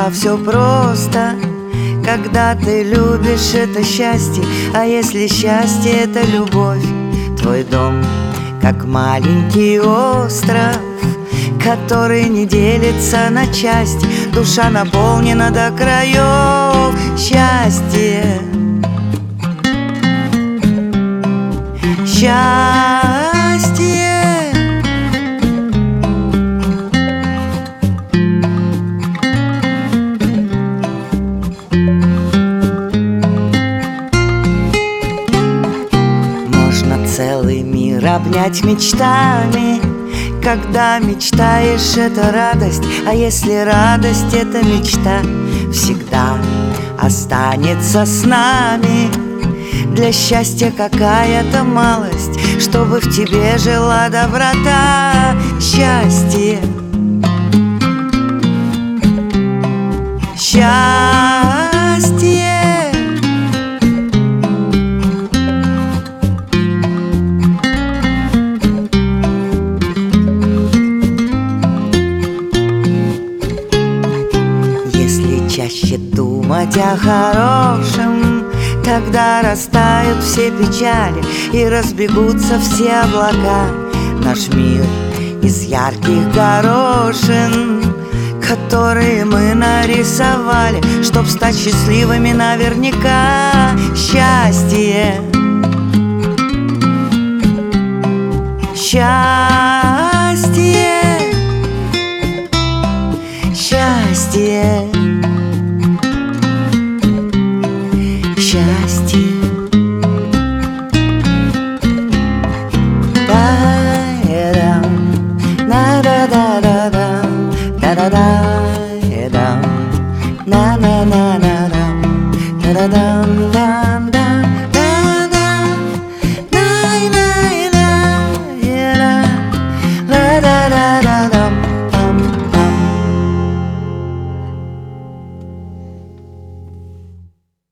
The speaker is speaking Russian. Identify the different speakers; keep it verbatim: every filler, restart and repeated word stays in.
Speaker 1: а все просто. Когда ты любишь, это счастье, а если счастье — это любовь. Твой дом как маленький остров, который не делится на части. Душа наполнена до краев. Счастье, счастье. Можно целый мир обнять мечтами. Когда мечтаешь, это радость, а если радость — это мечта, всегда останется с нами. Для счастья какая-то малость, чтобы в тебе жила доброта. Счастье, счастье. Если чаще думать о хорошем, тогда растают все печали и разбегутся все облака. Наш мир из ярких горошин, которые мы нарисовали, чтоб стать счастливыми наверняка. Счастье, счастье, счастье, счастье. Да-да-да-да-да, да-да-да.